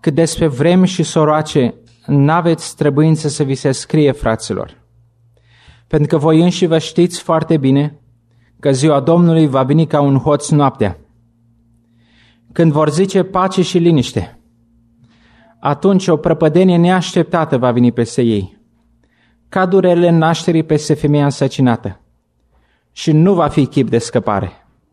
Cât despre vremi și soroace, n-aveți trebuință să vi se scrie, fraților, pentru că voi înși vă știți foarte bine că ziua Domnului va veni ca un hoț noaptea. Când vor zice pace și liniște, atunci o prăpădenie neașteptată va veni peste ei, ca durerile nașterii peste femeia însăcinată, și nu va fi chip de scăpare.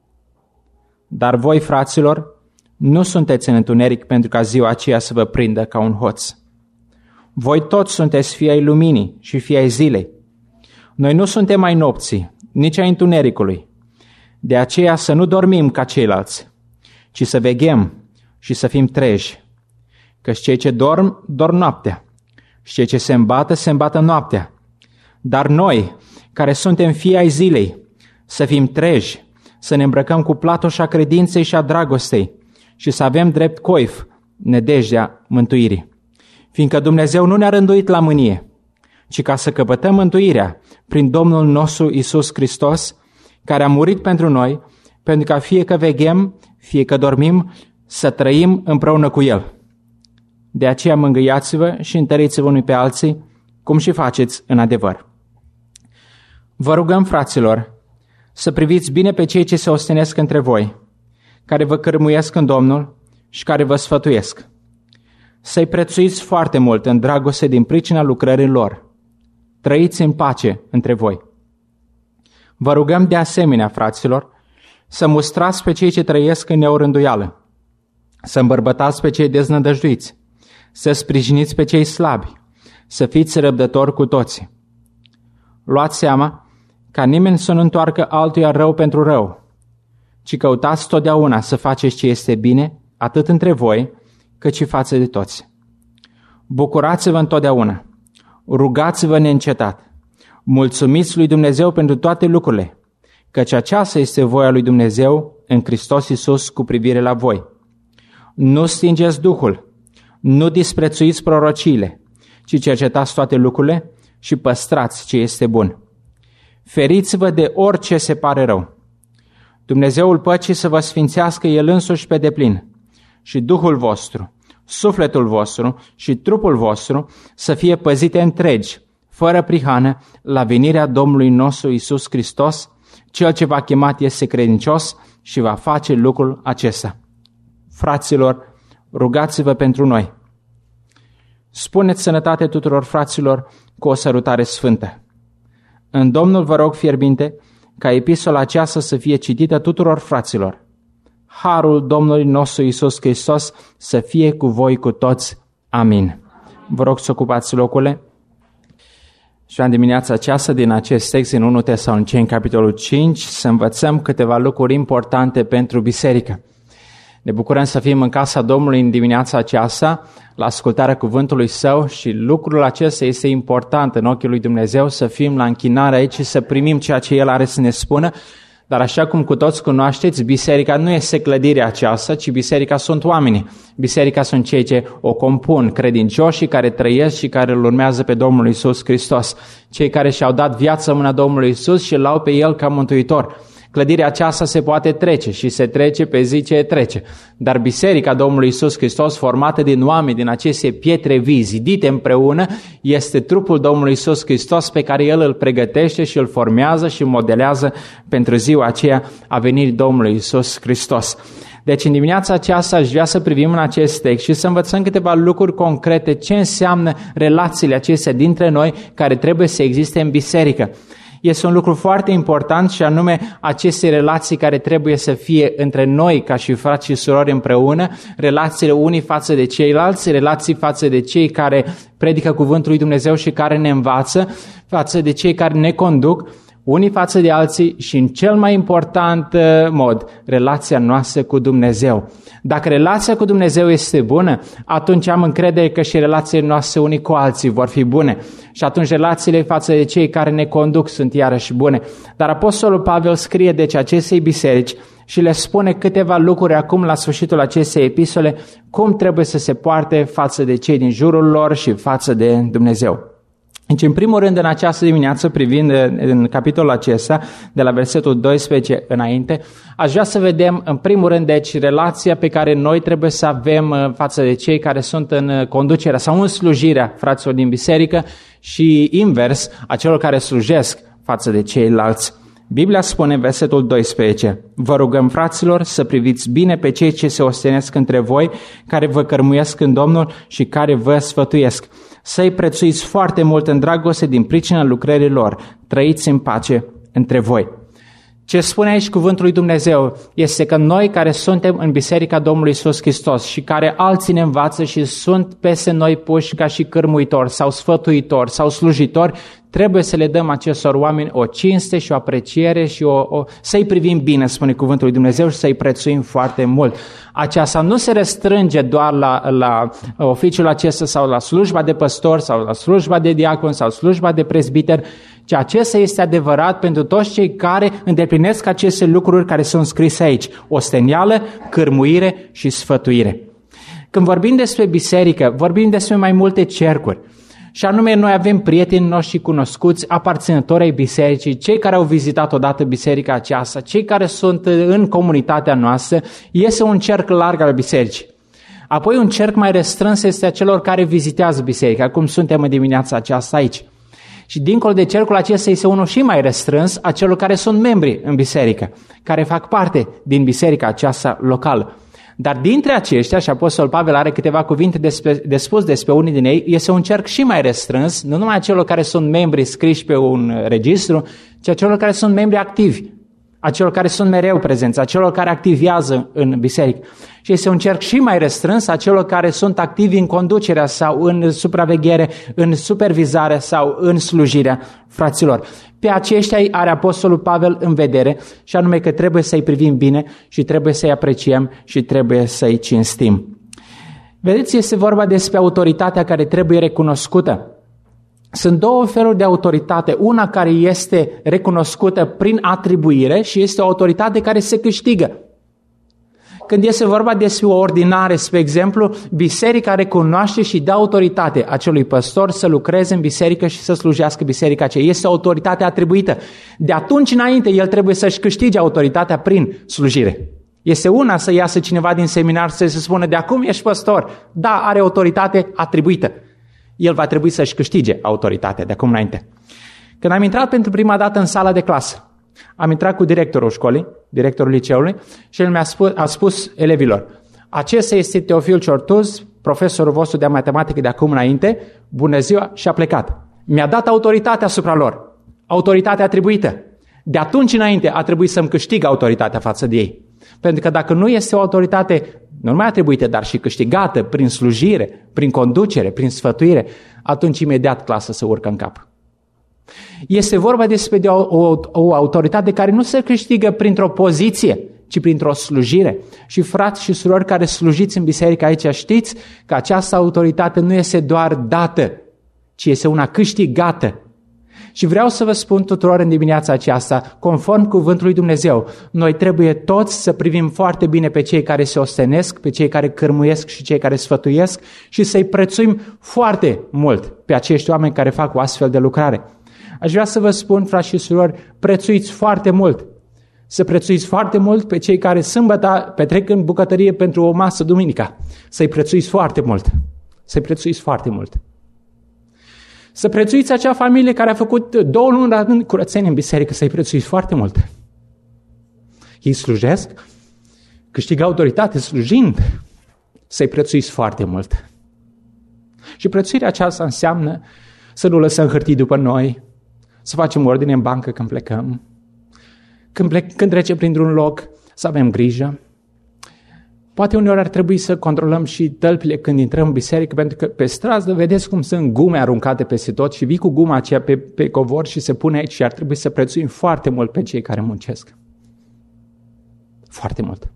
Dar voi, fraților, nu sunteți în întuneric pentru ca ziua aceea să vă prindă ca un hoț. Voi toți sunteți fii ai luminii și fii ai zilei. Noi nu suntem ai nopții, nici ai întunericului. De aceea să nu dormim ca ceilalți, ci să veghem și să fim treji. Căci cei ce dorm, dorm noaptea, și cei ce se îmbată noaptea. Dar noi, care suntem fii ai zilei, să fim treji, să ne îmbrăcăm cu platoșa credinței și a dragostei și să avem drept coif nădejdea mântuirii. Fiindcă Dumnezeu nu ne-a rânduit la mânie, ci ca să căpătăm mântuirea prin Domnul nostru Iisus Hristos, care a murit pentru noi, pentru ca fie că veghem, fie că dormim, să trăim împreună cu El. De aceea mângâiați-vă și întăriți-vă unii pe alții, cum și faceți în adevăr. Vă rugăm, fraților, să priviți bine pe cei ce se ostenesc între voi, care vă cârmuiesc în Domnul și care vă sfătuiesc. Să-i prețuiți foarte mult în dragoste din pricina lucrării lor. Trăiți în pace între voi. Vă rugăm de asemenea, fraților, să mustrați pe cei ce trăiesc în neorânduială, să îmbărbătați pe cei deznădăjduiți, să sprijiniți pe cei slabi, să fiți răbdători cu toții. Luați seama ca nimeni să nu întoarcă altuia rău pentru rău, ci căutați totdeauna să faceți ce este bine, atât între voi, cât și față de toți. Bucurați-vă întotdeauna, rugați-vă neîncetat, mulțumiți lui Dumnezeu pentru toate lucrurile, căci aceasta este voia lui Dumnezeu în Hristos Iisus cu privire la voi. Nu stingeți Duhul, nu disprețuiți prorociile, ci cercetați toate lucrurile și păstrați ce este bun. Feriți-vă de orice se pare rău. Dumnezeul păcii să vă sfințească El însuși pe deplin și Duhul vostru, sufletul vostru și trupul vostru să fie păzite întregi, fără prihană, la venirea Domnului nostru Iisus Hristos. Cel ce v-a chemat este credincios și va face lucrul acesta. Fraților, rugați-vă pentru noi. Spuneți sănătate tuturor fraților cu o sărutare sfântă. În Domnul vă rog fierbinte ca epistola aceasta să fie citită tuturor fraților. Harul Domnului nostru Iisus Hristos să fie cu voi cu toți. Amin. Vă rog să ocupați locurile. Și în dimineața aceasta din acest text din 1 Tesaloniceni, capitolul 5, să învățăm câteva lucruri importante pentru biserică. Ne bucurăm să fim în casa Domnului în dimineața aceasta, la ascultarea cuvântului Său și lucrul acesta este important în ochii lui Dumnezeu, să fim la închinare aici și să primim ceea ce El are să ne spună. Dar așa cum cu toți cunoașteți, biserica nu este clădirea aceasta, ci biserica sunt oamenii. Biserica sunt cei ce o compun, credincioșii care trăiesc și care îl urmează pe Domnul Iisus Hristos. Cei care și-au dat viață în mâna Domnului Iisus și l-au pe El ca mântuitor. Clădirea aceasta se poate trece și se trece pe zi ce trece. Dar biserica Domnului Iisus Hristos, formată din oameni, din aceste pietre vii, zidite împreună, este trupul Domnului Iisus Hristos pe care El îl pregătește și îl formează și modelează pentru ziua aceea a venirii Domnului Iisus Hristos. Deci în dimineața aceasta aș vrea să privim în acest text și să învățăm câteva lucruri concrete, ce înseamnă relațiile acestea dintre noi care trebuie să existe în biserică. Este un lucru foarte important și anume aceste relații care trebuie să fie între noi ca și frați și surori împreună, relațiile unii față de ceilalți, relații față de cei care predică cuvântul lui Dumnezeu și care ne învață, față de cei care ne conduc, unii față de alții și în cel mai important mod, relația noastră cu Dumnezeu. Dacă relația cu Dumnezeu este bună, atunci am încredere că și relațiile noastre unii cu alții vor fi bune. Și atunci relațiile față de cei care ne conduc sunt iarăși bune. Dar Apostolul Pavel scrie deci acestei biserici și le spune câteva lucruri acum la sfârșitul acestei epistole, cum trebuie să se poarte față de cei din jurul lor și față de Dumnezeu. Deci, în primul rând, în această dimineață, privind în capitolul acesta, de la versetul 12 înainte, aș vrea să vedem, în primul rând, deci, relația pe care noi trebuie să avem față de cei care sunt în conducerea sau în slujirea fraților din biserică și invers, a celor care slujesc față de ceilalți. Biblia spune în versetul 12: vă rugăm, fraților, să priviți bine pe cei ce se ostenesc între voi, care vă cărmuiesc în Domnul și care vă sfătuiesc. Să-i prețuiți foarte mult în dragoste din pricina lucrării lor. Trăiți în pace între voi. Ce spune aici cuvântul lui Dumnezeu este că noi care suntem în Biserica Domnului Iisus Hristos și care alții ne învață și sunt peste noi puși ca și cârmuitori sau sfătuitori sau slujitori, trebuie să le dăm acestor oameni o cinste și o apreciere și să-i privim bine, spune cuvântul lui Dumnezeu, și să-i prețuim foarte mult. Aceasta nu se restrânge doar la oficiul acesta sau la slujba de păstor sau la slujba de diacon sau slujba de prezbiter, ci acesta este adevărat pentru toți cei care îndeplinesc aceste lucruri care sunt scrise aici: ostenială, cârmuire și sfătuire. Când vorbim despre biserică, vorbim despre mai multe cercuri. Și anume, noi avem prieteni noștri cunoscuți, aparținători ai bisericii, cei care au vizitat odată biserica aceasta, cei care sunt în comunitatea noastră. Este un cerc larg al bisericii. Apoi un cerc mai restrâns este a celor care vizitează biserica, cum suntem în dimineața aceasta aici. Și dincolo de cercul acesta este unul și mai restrâns a celor care sunt membri în biserică, care fac parte din biserica aceasta locală. Dar dintre aceștia, și Apostolul Pavel are câteva cuvinte de spus despre unii din ei, este un cerc și mai restrâns, nu numai a celor care sunt membri scriși pe un registru, ci a celor care sunt membri activi, a celor care sunt mereu prezenți, a celor care activează în biserică. Și este un cerc și mai restrâns a celor care sunt activi în conducerea sau în supraveghere, în supervizare sau în slujirea fraților. Pe aceștia are Apostolul Pavel în vedere, și anume că trebuie să-i privim bine și trebuie să-i apreciem și trebuie să-i cinstim. Vedeți, este vorba despre autoritatea care trebuie recunoscută. Sunt două feluri de autoritate, una care este recunoscută prin atribuire și este o autoritate care se câștigă. Când este vorba despre o ordinare, spre exemplu, biserica recunoaște și dă autoritate acelui păstor să lucreze în biserică și să slujească biserica aceea. Este o autoritate atribuită. De atunci înainte, el trebuie să-și câștige autoritatea prin slujire. Este una să iasă cineva din seminar să se spună: de acum ești păstor. Da, are autoritate atribuită. El va trebui să-și câștige autoritatea de acum înainte. Când am intrat pentru prima dată în sala de clasă, am intrat cu directorul școlii, directorul liceului, și el a spus elevilor: acesta este Teofil Ciortuz, profesorul vostru de matematică de acum înainte, bună ziua, și a plecat. Mi-a dat autoritatea asupra lor, autoritatea atribuită. De atunci înainte a trebuit să-mi câștig autoritatea față de ei. Pentru că dacă nu este o autoritate nu numai atribuită, dar și câștigată prin slujire, prin conducere, prin sfătuire, atunci imediat clasa se urcă în cap. Este vorba despre o autoritate care nu se câștigă printr-o poziție, ci printr-o slujire. Și frați și surori care slujiți în biserică aici, știți că această autoritate nu este doar dată, ci este una câștigată. Și vreau să vă spun tuturor în dimineața aceasta, conform cuvântului Dumnezeu, noi trebuie toți să privim foarte bine pe cei care se ostenesc, pe cei care cârmuiesc și cei care sfătuiesc și să-i prețuim foarte mult pe acești oameni care fac o astfel de lucrare. Aș vrea să vă spun, frați și surori, prețuiți foarte mult. Să prețuiți foarte mult pe cei care sâmbătă petrec în bucătărie pentru o masă duminica. Să-i prețuiți foarte mult. Să-i prețuiți foarte mult. Să prețuiți acea familie care a făcut 2 luni la rând curățenie în biserică, să-i prețuiți foarte mult. Ei slujesc, câștigă autoritate slujind, să-i prețuiți foarte mult. Și prețuirea aceasta înseamnă să nu lăsăm hârtii după noi, să facem ordine în bancă când plecăm, când trecem printr-un loc, să avem grijă. Poate uneori ar trebui să controlăm și tălpile când intrăm în biserică, pentru că pe stradă vedeți cum sunt gume aruncate peste tot și vii cu guma aceea pe covor și se pune aici și ar trebui să prețuim foarte mult pe cei care muncesc. Foarte mult.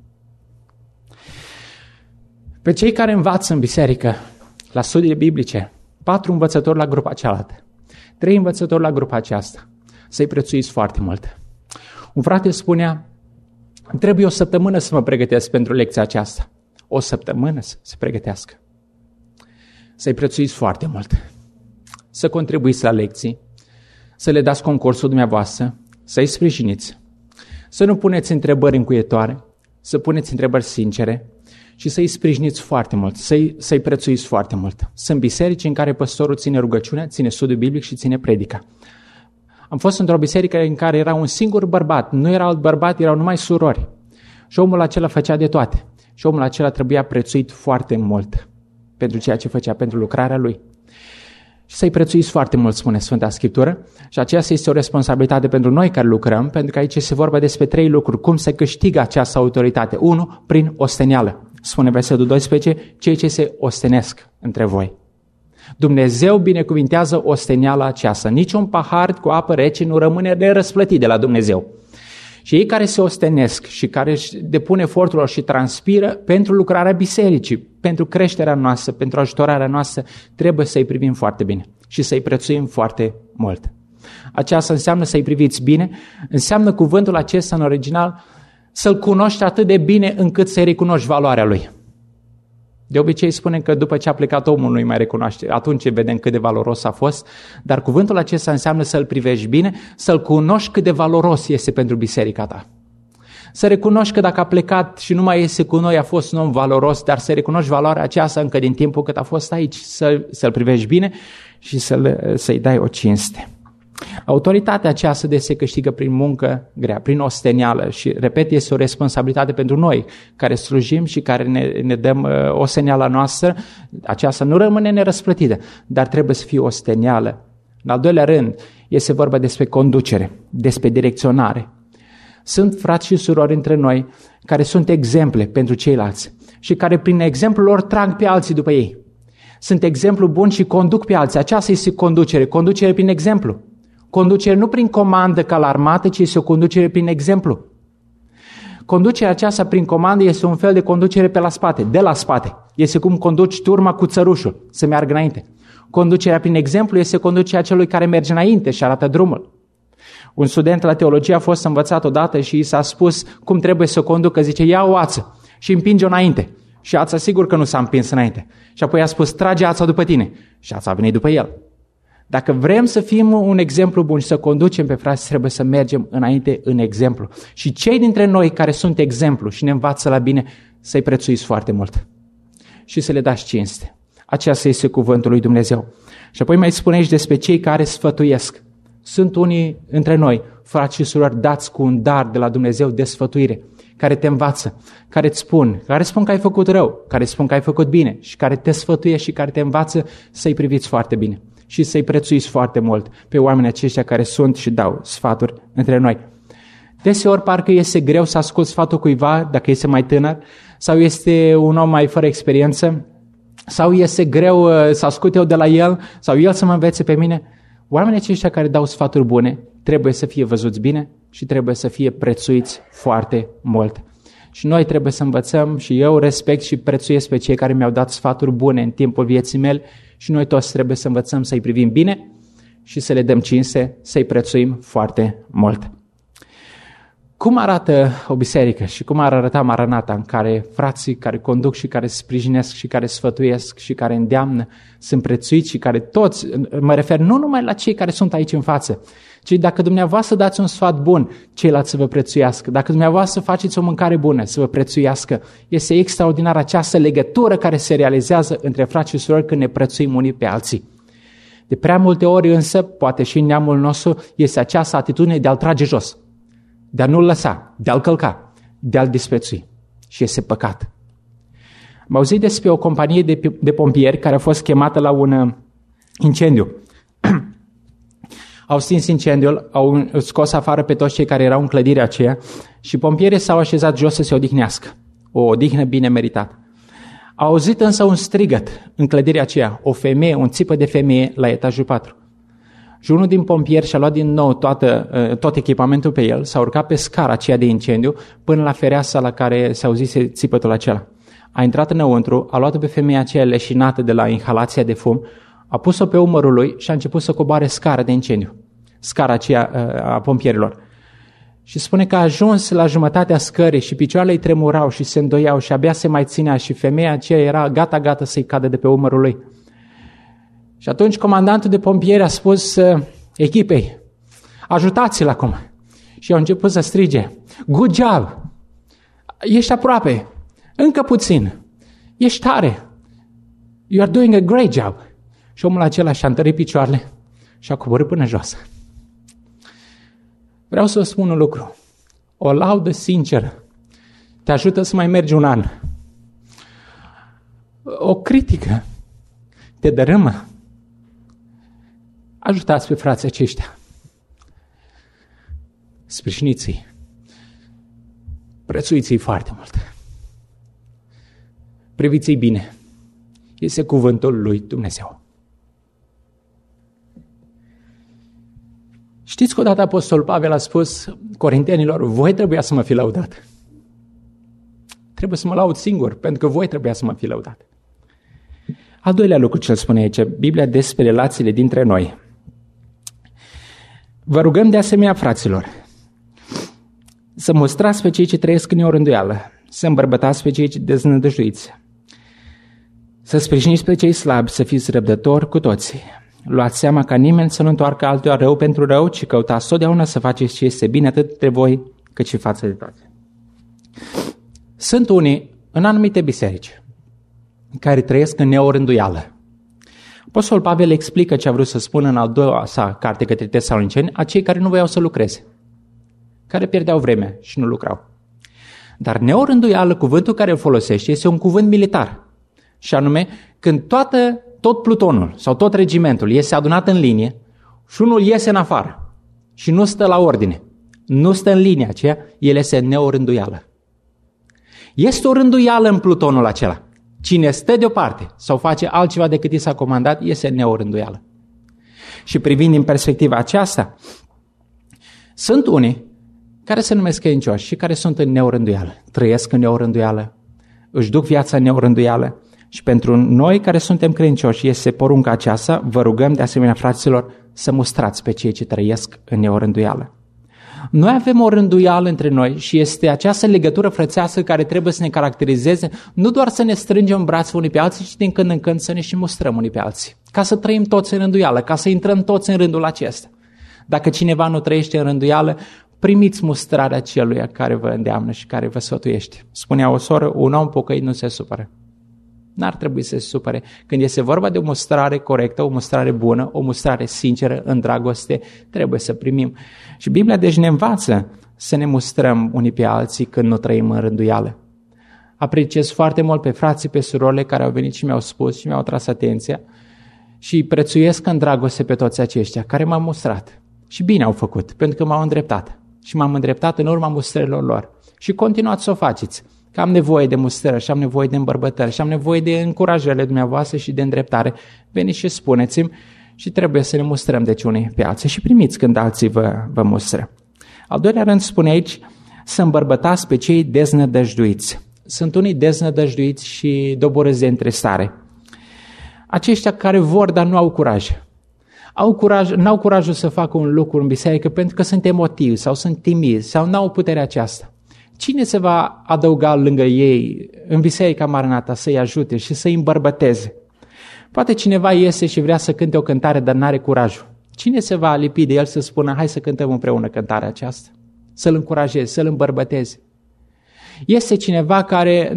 Pe cei care învață în biserică, la studiile biblice, 4 învățători la grupa cealaltă, 3 învățători la grupa aceasta, să-i prețuiți foarte mult. Un frate spunea: trebuie 1 săptămână să mă pregătesc pentru lecția aceasta. 1 săptămână să se pregătească. Să-i prețuiți foarte mult. să contribuiți la lecții, să le dați concursul dumneavoastră, să-i sprijiniți, să nu puneți întrebări încuietoare, să puneți întrebări sincere și să-i sprijiniți foarte mult, să-i prețuiți foarte mult. Sunt biserici în care păstorul ține rugăciunea, ține studiul biblic și ține predica. Am fost într-o biserică în care era un singur bărbat, nu era alt bărbat, erau numai surori. Și omul acela făcea de toate. Și omul acela trebuia prețuit foarte mult pentru ceea ce făcea, pentru lucrarea lui. Și să-i prețuiți foarte mult, spune Sfânta Scriptură. Și aceasta este o responsabilitate pentru noi care lucrăm, pentru că aici se vorba despre 3 lucruri. Cum se câștigă această autoritate? 1. Prin osteneală. Spune versetul 12, cei ce se ostenesc între voi. Dumnezeu binecuvintează osteneala aceasta. Niciun pahar cu apă rece nu rămâne nerăsplătit de la Dumnezeu. Și ei care se ostenesc și care își depun efortul lor și transpiră pentru lucrarea bisericii, pentru creșterea noastră, pentru ajutorarea noastră, trebuie să-i privim foarte bine și să-i prețuim foarte mult. Aceasta înseamnă să-i priviți bine, înseamnă cuvântul acesta în original să-l cunoști atât de bine încât să-i recunoști valoarea lui. De obicei spunem că după ce a plecat omul nu-i mai recunoaște, atunci vedem cât de valoros a fost, dar cuvântul acesta înseamnă să-l privești bine, să-l cunoști cât de valoros este pentru biserica ta. Să recunoști că dacă a plecat și nu mai este cu noi a fost un om valoros, dar să recunoști valoarea aceasta încă din timpul cât a fost aici, să-l privești bine și să-i dai o cinste. Autoritatea aceasta se câștigă prin muncă grea, prin osteneală și, repet, este o responsabilitate pentru noi care slujim și care ne dăm osteneala noastră. Aceasta nu rămâne nerăsplătită, dar trebuie să fie osteneală. În al doilea rând, este vorba despre conducere, despre direcționare. Sunt frați și surori între noi care sunt exemple pentru ceilalți și care prin exemplul lor trag pe alții după ei. Sunt exemplu bun și conduc pe alții. Aceasta este conducere prin exemplu. Conducere nu prin comandă ca la armată, ci este o conducere prin exemplu. Conducerea aceasta prin comandă este un fel de conducere pe la spate, de la spate. Este cum conduci turma cu țărușul, să meargă înainte. Conducerea prin exemplu este conducerea celui care merge înainte și arată drumul. Un student la teologie a fost învățat odată și i s-a spus cum trebuie să conducă. Zice, ia o ață și împinge-o înainte. Și ața sigur că nu s-a împins înainte. Și apoi a spus, trage ața după tine. Și ața a venit după el. Dacă vrem să fim un exemplu bun și să conducem pe frați, trebuie să mergem înainte în exemplu. Și cei dintre noi care sunt exemplu și ne învață la bine, să-i prețuiți foarte mult și să le dați cinste. Aceasta este cuvântul lui Dumnezeu. Și apoi mai spune aici despre cei care sfătuiesc. Sunt unii între noi, frați și surori, dați cu un dar de la Dumnezeu de sfătuire, care te învață, care îți spun că ai făcut rău, care spun că ai făcut bine și care te sfătuie și care te învață să-i priviți foarte bine și să-i prețuiți foarte mult pe oamenii aceștia care sunt și dau sfaturi între noi. Deseori parcă este greu să ascult sfatul cuiva dacă este mai tânăr sau este un om mai fără experiență sau este greu să ascult eu de la el sau el să mă învețe pe mine. Oamenii aceștia care dau sfaturi bune trebuie să fie văzuți bine și trebuie să fie prețuiți foarte mult. Și noi trebuie să învățăm și eu respect și prețuiesc pe cei care mi-au dat sfaturi bune în timpul vieții mele și noi toți trebuie să învățăm să-i privim bine și să le dăm cinste, să-i prețuim foarte mult. Cum arată o biserică și cum ar arăta Maranata în care frații care conduc și care sprijinesc și care sfătuiesc și care îndeamnă sunt prețuiți și care toți, mă refer nu numai la cei care sunt aici în față, ci dacă dumneavoastră dați un sfat bun, ceilalți să vă prețuiască. Dacă dumneavoastră faceți o mâncare bună, să vă prețuiască. Este extraordinar această legătură care se realizează între frați și surori când ne prețuim unii pe alții. De prea multe ori însă, poate și în neamul nostru, este această atitudine de a-l trage jos, de a nu-l lăsa, de a-l călca, de a-l disprețui. Și este păcat. Am auzit despre o companie de pompieri care a fost chemată la un incendiu. Au stins incendiul, au scos afară pe toți cei care erau în clădirea aceea și pompierii s-au așezat jos să se odihnească. O odihnă bine meritată. Au auzit însă un strigăt în clădirea aceea, o femeie, un țipă de femeie la etajul 4. Și unul din pompieri și-a luat din nou tot echipamentul pe el, s-a urcat pe scara aceea de incendiu până la fereastra la care se auzise țipătul acela. A intrat înăuntru, a luat-o pe femeia aceea leșinată de la inhalația de fum, a pus-o pe umărul lui și a început să coboare scara de incendiu, scara aceea a pompierilor. Și spune că a ajuns la jumătatea scării și picioarele îi tremurau și se îndoiau și abia se mai ținea și femeia aceea era gata să-i cadă de pe umărul lui. Și atunci comandantul de pompieri a spus echipei, ajutați-l acum. Și au început să strige, good job, ești aproape, încă puțin, ești tare, you are doing a great job. Și omul acela și-a întărit picioarele și a coborât până jos. Vreau să vă spun un lucru, o laudă sinceră te ajută să mai mergi un an. O critică te dărâmă. Ajutați pe frații aceștia. Sprijiniți-i. Prețuiți-i foarte mult. Priviți-i bine. Este cuvântul lui Dumnezeu. Știți că odată Apostolul Pavel a spus corintenilor, voi trebuia să mă fi lăudat. Trebuie să mă laud singur, pentru că voi trebuia să mă fi lăudat. Al doilea lucru ce îl spune aici, Biblia despre relațiile dintre noi. Vă rugăm de asemenea, fraților, să mustrați pe cei ce trăiesc în neorânduială, să îmbărbătați pe cei ce deznădăjduiți, să sprijiniți pe cei slabi, să fiți răbdători cu toții. Luați seama ca nimeni să nu întoarcă altuia rău pentru rău, ci căutați totdeauna să faceți ce este bine atât de voi cât și față de toți. Sunt unii în anumite biserici care trăiesc în neorânduială. Apostolul Pavel explică ce a vrut să spună în al doua sa carte către Tesaloniceni a cei care nu voiau să lucreze, care pierdeau vremea și nu lucrau. Dar neorânduială, cuvântul care îl folosește, este un cuvânt militar. Și anume, când tot plutonul sau tot regimentul iese adunat în linie și unul iese în afară și nu stă la ordine, nu stă în linia aceea, el este neorânduială. Este o rânduială în plutonul acela. Cine stă deoparte sau face altceva decât i s-a comandat, este neorânduială. Și privind din perspectiva aceasta, sunt unii care se numesc credincioși și care sunt în neorânduială, trăiesc în neorânduială, își duc viața în neorânduială. Și pentru noi care suntem credincioși este porunca aceasta, vă rugăm de asemenea, fraților, să mustrați pe cei ce trăiesc în neorânduială. Noi avem o rânduială între noi și este această legătură frățească care trebuie să ne caracterizeze, nu doar să ne strângem în brațe unii pe alții, ci din când în când să ne și mustrăm unii pe alții. Ca să trăim toți în rânduială, ca să intrăm toți în rândul acesta. Dacă cineva nu trăiește în rânduială, primiți mustrarea celuia care vă îndeamnă și care vă sfătuiește. Spunea o soră, un om pocăit nu se supără. N-ar trebui să se supere. Când este vorba de o mustrare corectă, o mustrare bună, o mustrare sinceră, în dragoste, trebuie să primim. Și Biblia deci ne învață să ne mustrăm unii pe alții când nu trăim în rânduială. Apreciez foarte mult pe frații, pe surorile care au venit și mi-au spus și mi-au tras atenția și prețuiesc în dragoste pe toți aceștia care m-au mustrat. Și bine au făcut, pentru că m-au îndreptat. Și m-am îndreptat în urma mustrărilor lor. Și continuați să o faceți. Că am nevoie de mustrări și am nevoie de îmbărbătări și am nevoie de încurajările dumneavoastră și de îndreptare. Veniți și spuneți-mi și trebuie să ne mustrăm deci unii pe alții și primiți când alții vă mustră. Al doilea rând spune aici să îmbărbătați pe cei deznădăjduiți. Sunt unii deznădăjduiți și doborâți de întristare. Aceștia care vor, dar nu au curaj. N-au curajul să facă un lucru în biserică pentru că sunt emotivi sau sunt timizi sau n-au puterea aceasta. Cine se va adăuga lângă ei în biserica Maranata să-i ajute și să-i îmbărbăteze? Poate cineva iese și vrea să cânte o cântare, dar n-are curajul. Cine se va lipi de el să spună, hai să cântăm împreună cântarea aceasta? Să-l încurajeze, să-l îmbărbăteze. Este cineva care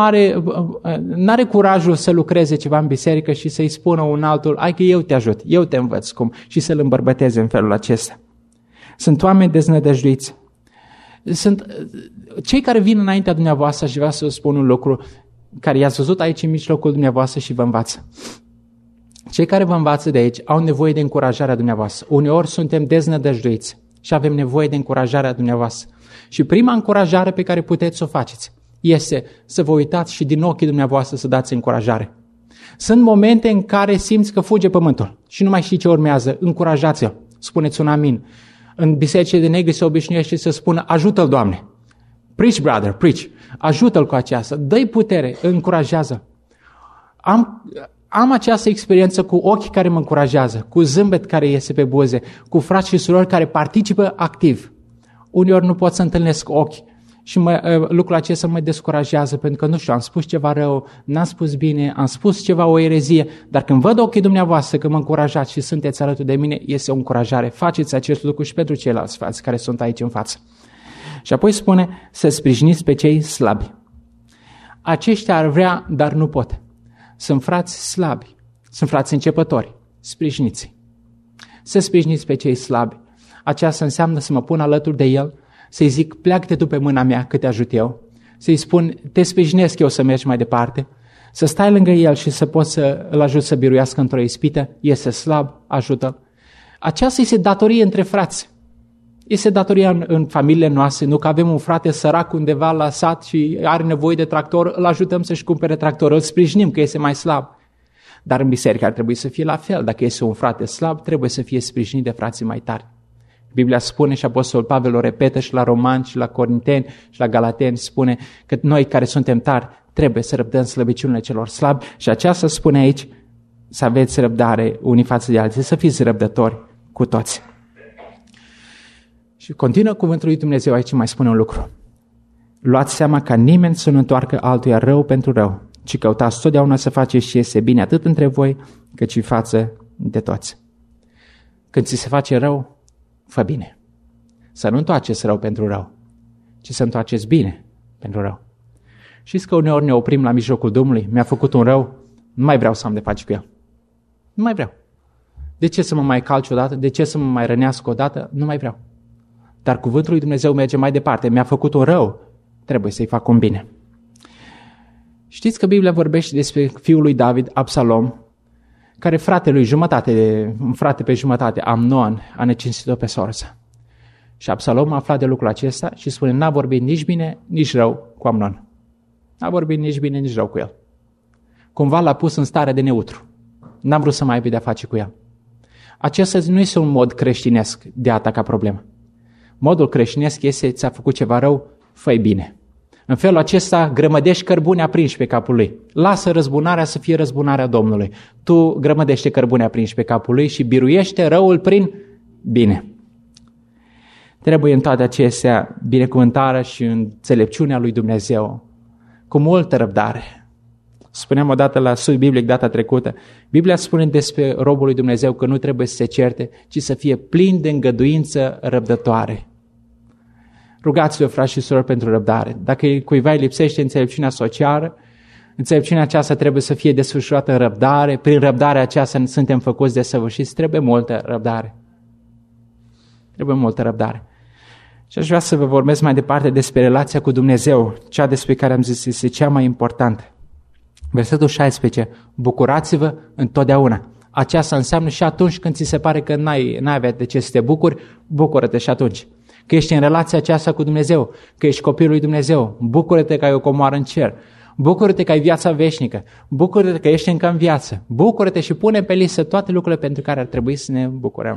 n-are curajul să lucreze ceva în biserică și să-i spună un altul, hai că eu te ajut, eu te învăț cum, și să-l îmbărbăteze în felul acesta. Sunt oameni deznădăjduiți. Sunt cei care vin înaintea dumneavoastră și vreau să vă spun un lucru care i-ați văzut aici în mijlocul dumneavoastră și vă învață. Cei care vă învață de aici au nevoie de încurajarea dumneavoastră. Uneori suntem deznădăjduiți și avem nevoie de încurajarea dumneavoastră. Și prima încurajare pe care puteți să o faceți este să vă uitați și din ochii dumneavoastră să dați încurajare. Sunt momente în care simți că fuge pământul și nu mai știi ce urmează. Încurajați-l. Spuneți un amin. În bisericile de negri se obișnuiește să spună, ajută-l, Doamne. Preach, brother, preach. Ajută-l cu aceasta. Dă-i putere, încurajează. Am această experiență cu ochi care mă încurajează, cu zâmbet care iese pe buze, cu frați și surori care participă activ. Uneori nu pot să întâlnesc ochi Și lucrul acesta mă descurajează pentru că, nu știu, am spus ceva rău, n-am spus bine, am spus ceva, o erezie, dar când văd ochii dumneavoastră că mă încurajați și sunteți alături de mine, este o încurajare. Faceți acest lucru și pentru ceilalți frați care sunt aici în față. Și apoi spune să sprijiniți pe cei slabi. Aceștia ar vrea, dar nu pot. Sunt frați slabi, sunt frați începători. Sprijiniți. Să sprijiniți pe cei slabi. Aceasta înseamnă să mă pun alături de el, să-i zic, pleacă-te tu pe mâna mea că te ajut eu, să-i spun, te sprijinesc eu să mergi mai departe, să stai lângă el și să poți să îl ajut să biruiască într-o ispită, este slab, ajută-l. Aceasta este datorie între frați. Este datoria în familiile noastre, nu că avem un frate sărac undeva la sat și are nevoie de tractor, îl ajutăm să-și cumpere tractor, îl sprijinim că este mai slab. Dar în biserică ar trebui să fie la fel. Dacă este un frate slab, trebuie să fie sprijinit de frații mai tari. Biblia spune și Apostolul Pavel o repetă și la Romani și la Corinteni și la Galateni, spune că noi care suntem tari trebuie să răbdăm slăbiciunile celor slabi și aceasta spune aici să aveți răbdare unii față de alții, să fiți răbdători cu toți. Și continuă cuvântul lui Dumnezeu aici, mai spune un lucru. Luați seama ca nimeni să nu întoarcă altuia rău pentru rău, ci căutați totdeauna să faceți și este bine atât între voi, cât și față de toți. Când ți se face rău, fă bine. Să nu întoarceți rău pentru rău, ci să întoarceți bine pentru rău. Știți că uneori ne oprim la mijlocul drumului, mi-a făcut un rău, nu mai vreau să am de face cu el. Nu mai vreau. De ce să mă mai calci odată? De ce să mă mai rănească odată? Nu mai vreau. Dar cuvântul lui Dumnezeu merge mai departe. Mi-a făcut un rău, trebuie să-i fac un bine. Știți că Biblia vorbește despre fiul lui David, Absalom, care fratelui un frate pe jumătate, Amnon, a necinstită pe soră sa. Și Absalom a aflat de lucrul acesta și spune, n-a vorbit nici bine, nici rău cu Amnon. N-a vorbit nici bine, nici rău cu el. Cumva l-a pus în stare de neutru. N-a vrut să mai aibă de-a face cu el. Acesta nu este un mod creștinesc de a ataca problema. Modul creștinesc este, ți-a făcut ceva rău, fă-i bine. În felul acesta grămădești cărbune aprinși pe capul lui. Lasă răzbunarea să fie răzbunarea Domnului. Tu grămădește cărbune aprinși pe capul lui și biruiește răul prin bine. Trebuie în toate acestea binecuvântarea și înțelepciunea lui Dumnezeu, cu multă răbdare. Spuneam odată la studiu biblic data trecută, Biblia spune despre robul lui Dumnezeu că nu trebuie să se certe, ci să fie plin de îngăduință răbdătoare. Rugați-vă, frați și surori, pentru răbdare. Dacă cuiva îi lipsește înțelepciunea socială, înțelepciunea aceasta trebuie să fie desfășurată în răbdare. Prin răbdarea aceasta suntem făcuți de săvârșiți. Trebuie multă răbdare. Trebuie multă răbdare. Și aș vrea să vă vorbesc mai departe despre relația cu Dumnezeu, cea despre care am zis este cea mai importantă. Versetul 16. Bucurați-vă întotdeauna. Aceasta înseamnă și atunci când ți se pare că n-ai avea de ce să te bucuri, bucură-te și atunci. Că ești în relația aceasta cu Dumnezeu, că ești copilul lui Dumnezeu, bucură-te că ai o comoară în cer, bucură-te că ai viața veșnică, bucură-te că ești încă în viață, bucură-te și pune pe listă toate lucrurile pentru care ar trebui să ne bucurăm.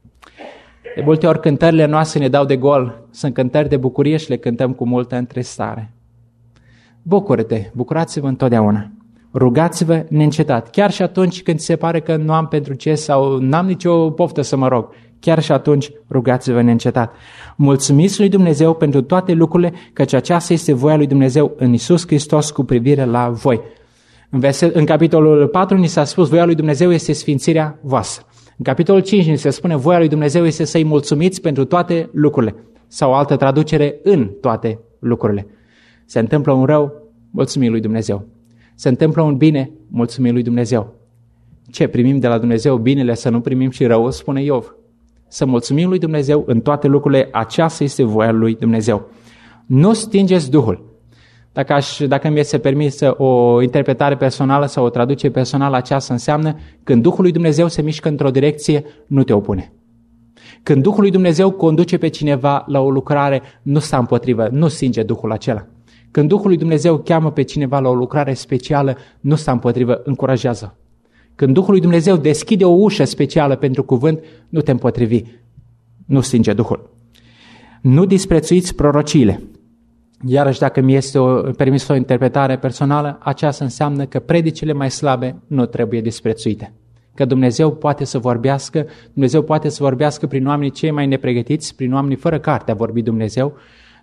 De multe ori cântările noastre ne dau de gol, sunt cântări de bucurie și le cântăm cu multă întristare. Bucură-te, bucurați-vă întotdeauna, rugați-vă neîncetat, chiar și atunci când se pare că nu am pentru ce sau n-am nicio poftă să mă rog. Chiar și atunci rugați-vă neîncetat. Mulțumiți lui Dumnezeu pentru toate lucrurile, căci aceasta este voia lui Dumnezeu în Iisus Hristos cu privire la voi. În capitolul 4 ni s-a spus, voia lui Dumnezeu este sfințirea voastră. În capitolul 5 ni se spune, voia lui Dumnezeu este să-i mulțumiți pentru toate lucrurile. Sau o altă traducere, în toate lucrurile. Se întâmplă un rău, mulțumim lui Dumnezeu. Se întâmplă un bine, mulțumim lui Dumnezeu. Ce primim de la Dumnezeu binele, să nu primim și răul, spune Iov. Să mulțumim lui Dumnezeu în toate lucrurile, aceasta este voia lui Dumnezeu. Nu stingeți Duhul. Dacă mi este permisă o interpretare personală sau o traducere personală, aceasta înseamnă când Duhul lui Dumnezeu se mișcă într-o direcție, nu te opune. Când Duhul lui Dumnezeu conduce pe cineva la o lucrare, nu sta împotrivă, nu stinge Duhul acela. Când Duhul lui Dumnezeu cheamă pe cineva la o lucrare specială, nu sta împotrivă, încurajează. Când Duhul lui Dumnezeu deschide o ușă specială pentru cuvânt, nu te împotrivi, nu stinge Duhul. Nu disprețuiți prorociile. Iarăși, dacă mi este permis o interpretare personală, aceasta înseamnă că predicile mai slabe nu trebuie disprețuite. Că Dumnezeu poate să vorbească prin oamenii cei mai nepregătiți, prin oamenii fără carte a vorbit Dumnezeu.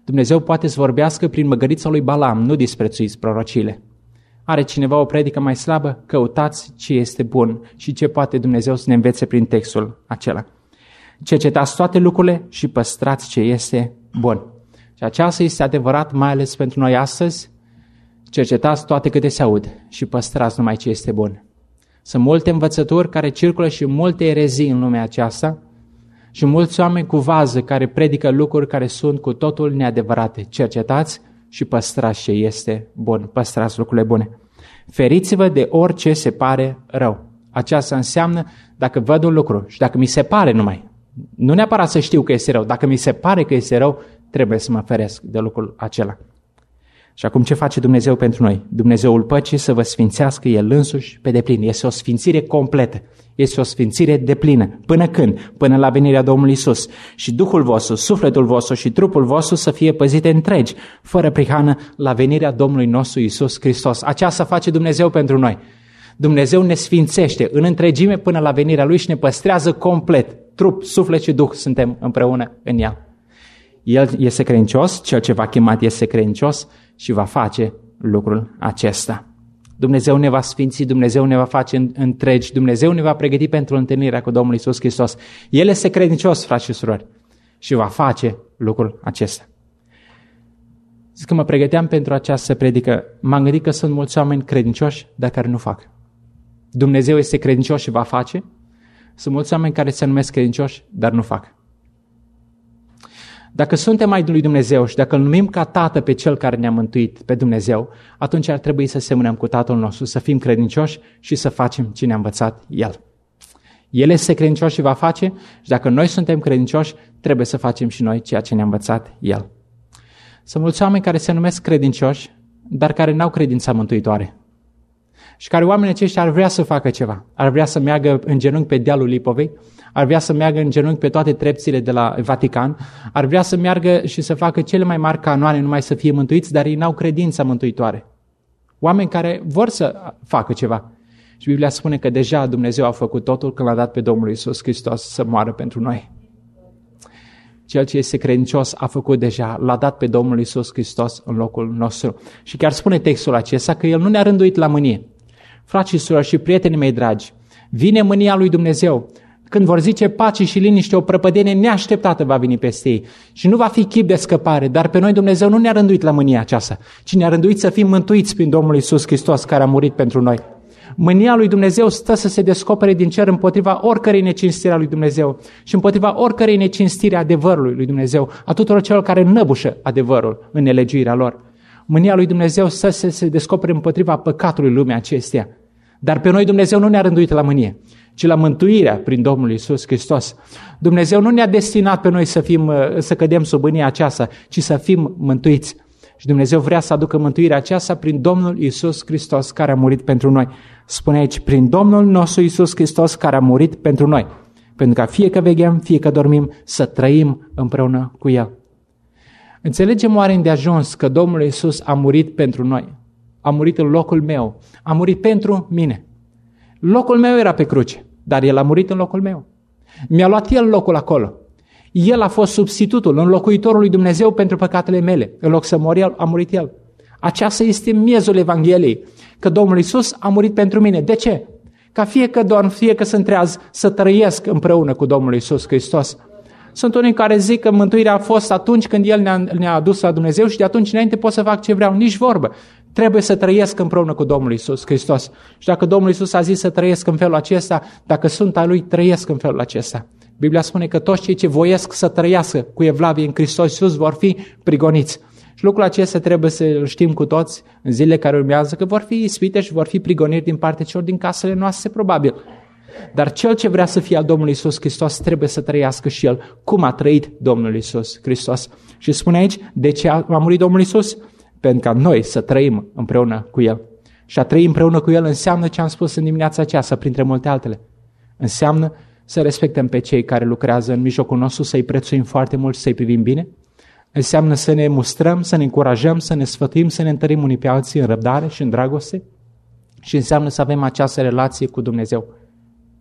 Dumnezeu poate să vorbească prin măgărița lui Balaam, nu disprețuiți prorociile. Are cineva o predică mai slabă? Căutați ce este bun și ce poate Dumnezeu să ne învețe prin textul acela. Cercetați toate lucrurile și păstrați ce este bun. Și aceasta este adevărat mai ales pentru noi astăzi. Cercetați toate câte se aud și păstrați numai ce este bun. Sunt multe învățături care circulă și multe erezii în lumea aceasta și mulți oameni cu vază care predică lucruri care sunt cu totul neadevărate. Cercetați și păstrați ce este bun. Păstrați lucrurile bune. Feriți-vă de orice se pare rău. Aceasta înseamnă dacă văd un lucru și dacă mi se pare numai, nu neapărat să știu că este rău, dacă mi se pare că este rău, trebuie să mă feresc de lucrul acela. Și acum ce face Dumnezeu pentru noi? Dumnezeul păcii să vă sfințească El însuși pe deplin. Este o sfințire completă. Este o sfințire deplină. Până când? Până la venirea Domnului Iisus. Și Duhul vostru, sufletul vostru și trupul vostru să fie păzite întregi, fără prihană, la venirea Domnului nostru Iisus Hristos. Aceasta face Dumnezeu pentru noi. Dumnezeu ne sfințește în întregime până la venirea Lui și ne păstrează complet. Trup, suflet și Duh suntem împreună în El. El este credincios, Cel ce v-a chemat este credincios și va face lucrul acesta. Dumnezeu ne va sfinți, Dumnezeu ne va face întregi, Dumnezeu ne va pregăti pentru întâlnirea cu Domnul Iisus Hristos. El este credincios, frați și surori, și va face lucrul acesta. Zic că mă pregăteam pentru această predică, m-am gândit că sunt mulți oameni credincioși, dar care nu fac. Dumnezeu este credincios și va face. Sunt mulți oameni care se numesc credincioși, dar nu fac. Dacă suntem ai lui Dumnezeu și dacă îl numim ca Tată pe Cel care ne-a mântuit, pe Dumnezeu, atunci ar trebui să semănăm cu Tatăl nostru, să fim credincioși și să facem ce ne-a învățat El. El este credincios și va face și dacă noi suntem credincioși, trebuie să facem și noi ceea ce ne-a învățat El. Sunt mulți oameni care se numesc credincioși, dar care n-au credința mântuitoare. Și care oamenii aceștia ar vrea să facă ceva. Ar vrea să meargă în genunchi pe dealul Lipovei, ar vrea să meargă în genunchi pe toate trepțile de la Vatican, ar vrea să meargă și să facă cele mai mari canoane numai să fie mântuiți, dar ei n-au credința mântuitoare. Oameni care vor să facă ceva. Și Biblia spune că deja Dumnezeu a făcut totul când l-a dat pe Domnul Iisus Hristos să moară pentru noi. Cel ce este credincios a făcut deja, l-a dat pe Domnul Iisus Hristos în locul nostru. Și chiar spune textul acesta că El nu ne-a rânduit la mânie. Frați și surori și prietenii mei dragi, vine mânia lui Dumnezeu. Când vor zice pace și liniște, o prăpădenie neașteptată va veni peste ei. Și nu va fi chip de scăpare, dar pe noi Dumnezeu nu ne-a rânduit la mânia aceasta, ci ne-a rânduit să fim mântuiți prin Domnul Iisus Hristos care a murit pentru noi. Mânia lui Dumnezeu stă să se descopere din cer împotriva oricărei necinstiri a lui Dumnezeu și împotriva oricărei necinstiri a adevărului lui Dumnezeu, a tuturor celor care năbușă adevărul în nelegiuirea lor. Mânia lui Dumnezeu stă să se descopere împotriva păcatului lumii acesteia. Dar pe noi Dumnezeu nu ne-a rânduit la mânie, ci la mântuirea prin Domnul Iisus Hristos. Dumnezeu nu ne-a destinat pe noi să cădem sub mânia aceasta, ci să fim mântuiți. Și Dumnezeu vrea să aducă mântuirea aceasta prin Domnul Iisus Hristos care a murit pentru noi. Spune aici, prin Domnul nostru Iisus Hristos care a murit pentru noi. Pentru ca fie că veghem, fie că dormim, să trăim împreună cu El. Înțelegem oare îndeajuns că Domnul Iisus a murit pentru noi? A murit în locul meu, a murit pentru mine. Locul meu era pe cruce, dar El a murit în locul meu. Mi-a luat El locul acolo. El a fost substitutul, înlocuitorul lui Dumnezeu pentru păcatele mele. În loc să mor El, a murit El. Aceasta este miezul Evangheliei, că Domnul Iisus a murit pentru mine. De ce? Ca fie că dorm, fie că sunt treaz, să trăiesc împreună cu Domnul Iisus Hristos. Sunt unii care zic că mântuirea a fost atunci când El ne-a adus la Dumnezeu și de atunci înainte pot să fac ce vreau. Nici vorbă. Trebuie să trăiesc împreună cu Domnul Iisus Hristos. Și dacă Domnul Iisus a zis să trăiesc în felul acesta, dacă sunt a Lui, trăiesc în felul acesta. Biblia spune că toți cei ce voiesc să trăiască cu evlavie în Hristos Iisus vor fi prigoniți. Și lucrul acesta trebuie să știm cu toți în zilele care urmează, că vor fi ispite și vor fi prigoniri din partea celor din casele noastre, probabil. Dar cel ce vrea să fie al Domnului Iisus Hristos trebuie să trăiască și el cum a trăit Domnul Iisus Hristos. Și spune aici, de ce a murit Domnul Iisus? Pentru ca noi să trăim împreună cu El. Și a trăi împreună cu El înseamnă ce am spus în dimineața aceasta, printre multe altele. Înseamnă să respectăm pe cei care lucrează în mijlocul nostru, să-i prețuim foarte mult și să-i privim bine. Înseamnă să ne mustrăm, să ne încurajăm, să ne sfătuim, să ne întărim unii pe alții în răbdare și în dragoste. Și înseamnă să avem această relație cu Dumnezeu.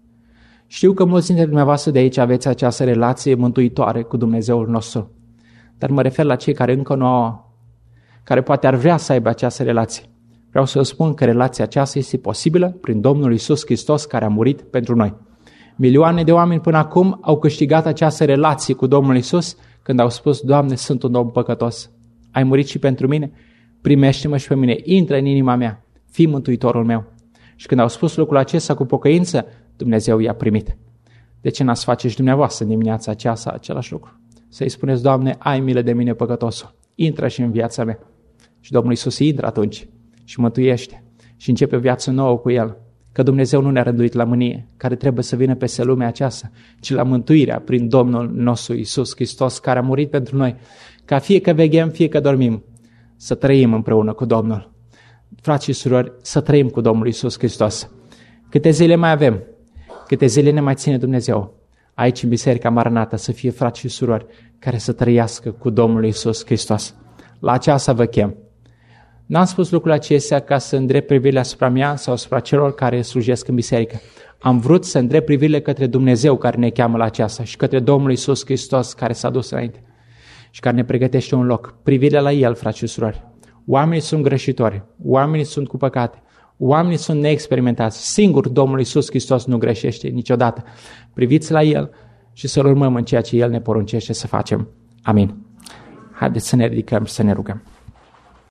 Știu că mulți dintre dumneavoastră de aici aveți această relație mântuitoare cu Dumnezeul nostru. dar mă refer la cei care încă nu au, care poate ar vrea să aibă această relație. Vreau să vă spun că relația aceasta este posibilă prin Domnul Iisus Hristos care a murit pentru noi. Milioane de oameni până acum au câștigat această relație cu Domnul Iisus când au spus: Doamne, sunt un om păcătos. Ai murit și pentru mine? Primește-mă și pe mine, intră în inima mea, fii mântuitorul meu. Și când au spus lucrul acesta cu pocăință, Dumnezeu i-a primit. De ce n-ați face și dumneavoastră în dimineața aceasta același lucru? Să-i spuneți: Doamne, ai milă de mine păcătosul, intră și în viața mea. Și Domnul Iisus intră atunci și mântuiește și începe o viață nouă cu El. Că Dumnezeu nu ne-a rânduit la mânie, care trebuie să vină peste lumea aceasta, ci la mântuirea prin Domnul nostru Iisus Hristos, care a murit pentru noi. Ca fie că veghem, fie că dormim, să trăim împreună cu Domnul. Frați și surori, să trăim cu Domnul Iisus Hristos. Câte zile mai avem? Câte zile ne mai ține Dumnezeu? Aici în Biserica Maranata să fie frați și surori care să trăiască cu Domnul Iisus Hristos. La aceasta vă chem. N-am spus lucrurile acestea ca să îndrept privirile asupra mea sau asupra celor care slujesc în biserică. Am vrut să îndrept privirile către Dumnezeu care ne cheamă la aceasta și către Domnul Iisus Hristos care s-a dus înainte și care ne pregătește un loc. Privirile la El, frați și surori. Oamenii sunt greșitori, oamenii sunt cu păcate, oamenii sunt neexperimentați. Singur Domnul Iisus Hristos nu greșește niciodată. Priviți la El și să-L urmăm în ceea ce El ne poruncește să facem. Amin. Haideți să ne ridicăm și să ne rugăm.